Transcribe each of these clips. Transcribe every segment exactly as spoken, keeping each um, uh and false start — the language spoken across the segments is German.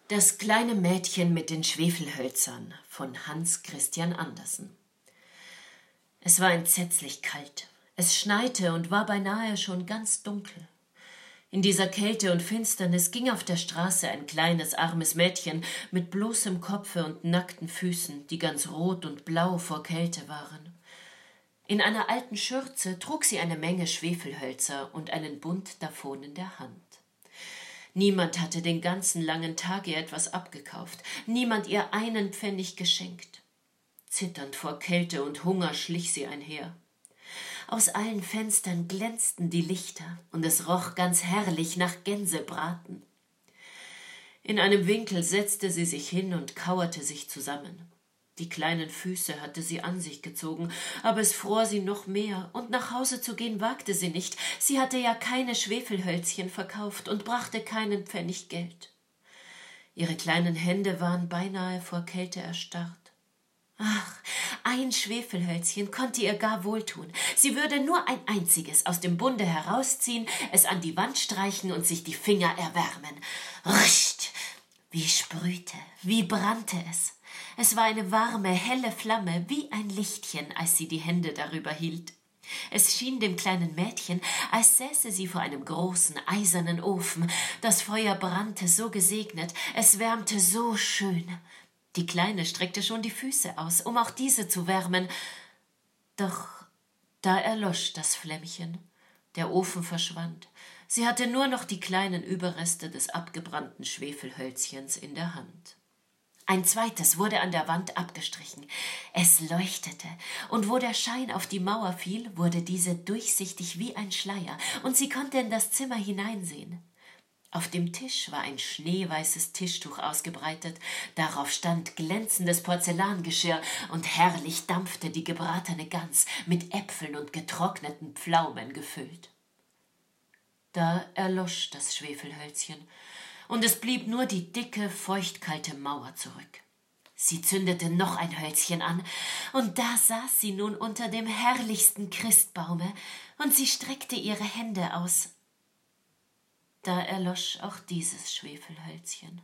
Das kleine Mädchen mit den Schwefelhölzern von Hans Christian Andersen. Es war entsetzlich kalt. Es schneite und war beinahe schon ganz dunkel. In dieser Kälte und Finsternis ging auf der Straße ein kleines, armes Mädchen mit bloßem Kopfe und nackten Füßen, die ganz rot und blau vor Kälte waren. In einer alten Schürze trug sie eine Menge Schwefelhölzer und einen Bund davon in der Hand. Niemand hatte den ganzen langen Tag ihr etwas abgekauft, niemand ihr einen Pfennig geschenkt. Zitternd vor Kälte und Hunger schlich sie einher. Aus allen Fenstern glänzten die Lichter, und es roch ganz herrlich nach Gänsebraten. In einem Winkel setzte sie sich hin und kauerte sich zusammen. Die kleinen Füße hatte sie an sich gezogen, aber es fror sie noch mehr, und nach Hause zu gehen wagte sie nicht. Sie hatte ja keine Schwefelhölzchen verkauft und brachte keinen Pfennig Geld. Ihre kleinen Hände waren beinahe vor Kälte erstarrt. Ach, ein Schwefelhölzchen konnte ihr gar wohltun. Sie würde nur ein einziges aus dem Bunde herausziehen, es an die Wand streichen und sich die Finger erwärmen. Rischt! Wie sprühte, wie brannte es. Es war eine warme, helle Flamme, wie ein Lichtchen, als sie die Hände darüber hielt. Es schien dem kleinen Mädchen, als säße sie vor einem großen, eisernen Ofen. Das Feuer brannte so gesegnet, es wärmte so schön. Die Kleine streckte schon die Füße aus, um auch diese zu wärmen. Doch da erlosch das Flämmchen. Der Ofen verschwand. Sie hatte nur noch die kleinen Überreste des abgebrannten Schwefelhölzchens in der Hand. Ein zweites wurde an der Wand abgestrichen. Es leuchtete, und wo der Schein auf die Mauer fiel, wurde diese durchsichtig wie ein Schleier, und sie konnte in das Zimmer hineinsehen. Auf dem Tisch war ein schneeweißes Tischtuch ausgebreitet, darauf stand glänzendes Porzellangeschirr, und herrlich dampfte die gebratene Gans, mit Äpfeln und getrockneten Pflaumen gefüllt. Da erlosch das Schwefelhölzchen, und es blieb nur die dicke, feuchtkalte Mauer zurück. Sie zündete noch ein Hölzchen an, und da saß sie nun unter dem herrlichsten Christbaume, und sie streckte ihre Hände aus. Da erlosch auch dieses Schwefelhölzchen.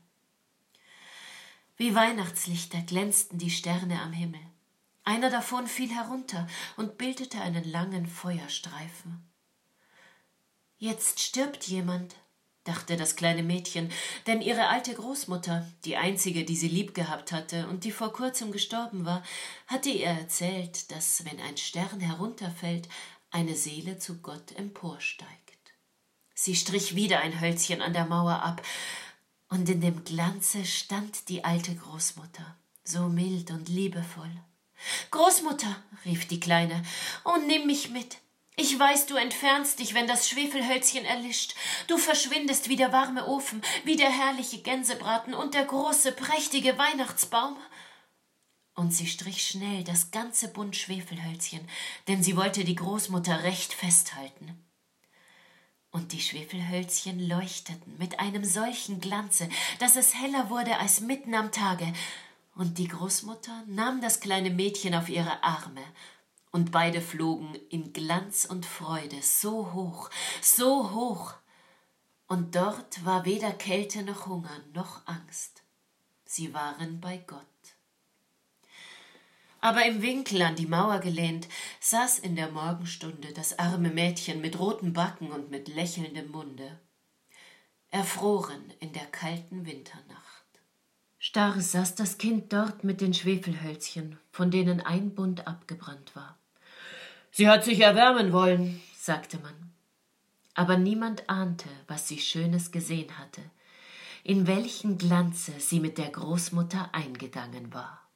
Wie Weihnachtslichter glänzten die Sterne am Himmel. Einer davon fiel herunter und bildete einen langen Feuerstreifen. Jetzt stirbt jemand, dachte das kleine Mädchen, denn ihre alte Großmutter, die einzige, die sie lieb gehabt hatte und die vor kurzem gestorben war, hatte ihr erzählt, dass, wenn ein Stern herunterfällt, eine Seele zu Gott emporsteigt. Sie strich wieder ein Hölzchen an der Mauer ab, und in dem Glanze stand die alte Großmutter, so mild und liebevoll. »Großmutter«, rief die Kleine, »oh, nimm mich mit. Ich weiß, du entfernst dich, wenn das Schwefelhölzchen erlischt. Du verschwindest wie der warme Ofen, wie der herrliche Gänsebraten und der große, prächtige Weihnachtsbaum.« Und sie strich schnell das ganze Bund Schwefelhölzchen, denn sie wollte die Großmutter recht festhalten. Und die Schwefelhölzchen leuchteten mit einem solchen Glanze, dass es heller wurde als mitten am Tage, und die Großmutter nahm das kleine Mädchen auf ihre Arme, und beide flogen in Glanz und Freude so hoch, so hoch, und dort war weder Kälte noch Hunger noch Angst. Sie waren bei Gott. Aber im Winkel an die Mauer gelehnt, saß in der Morgenstunde das arme Mädchen mit roten Backen und mit lächelndem Munde, erfroren in der kalten Winternacht. Starr saß das Kind dort mit den Schwefelhölzchen, von denen ein Bund abgebrannt war. »Sie hat sich erwärmen wollen«, sagte man. Aber niemand ahnte, was sie Schönes gesehen hatte, in welchen Glanze sie mit der Großmutter eingegangen war.